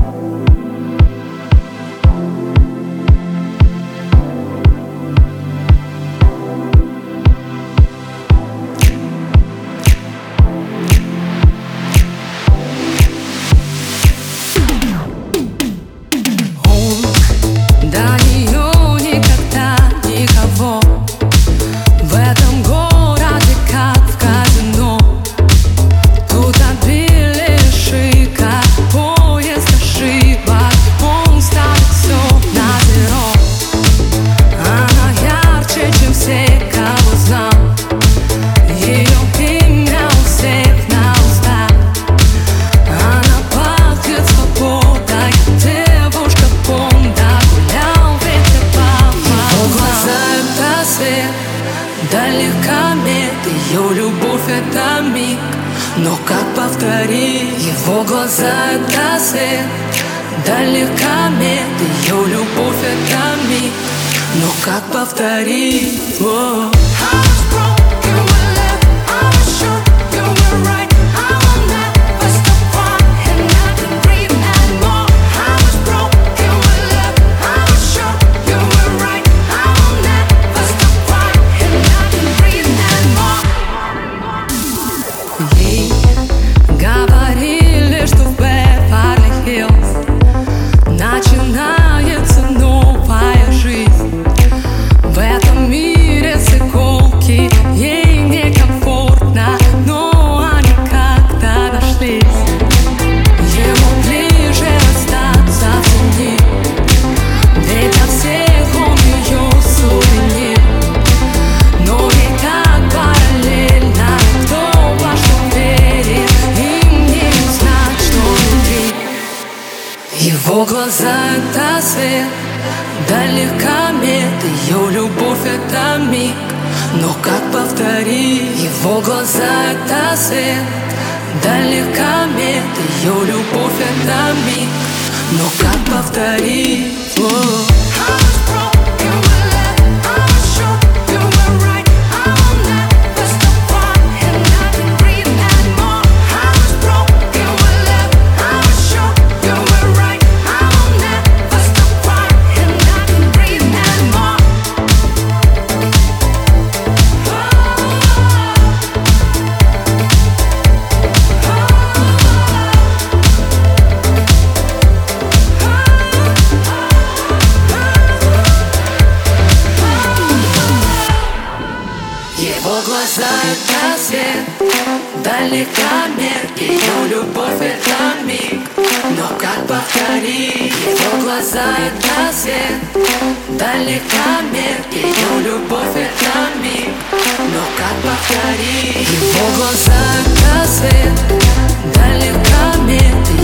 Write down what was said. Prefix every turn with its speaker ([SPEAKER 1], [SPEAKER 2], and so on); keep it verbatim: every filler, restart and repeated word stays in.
[SPEAKER 1] Далекомет, ее любовь — это миг, но как повторить? Его глаза — это свет. Далекомет, ее любовь — это миг, но как повторить? О. Ей говорили, что в Беверли-Хиллз начинается новая жизнь. В этом мире с иголки ей некомфортно, но они как-то нашлись. Ему ближе остаться в тени, ведь от всех он ее сувенир. Но ей так параллельно, кто во что верит, им не узнать, что внутри. Его глаза — это свет. Далекомет, ее любовь — это миг, но как повторить? Его глаза — это свет. Далекомет, ее любовь — это миг, но как повторить? О. Его глаза — это свет. Далекомет, ее любовь — это миг, но как повторить? Его глаза — это свет. Далекомет, ее любовь — это миг, но как повторить? Его глаза — это свет. Далекомет.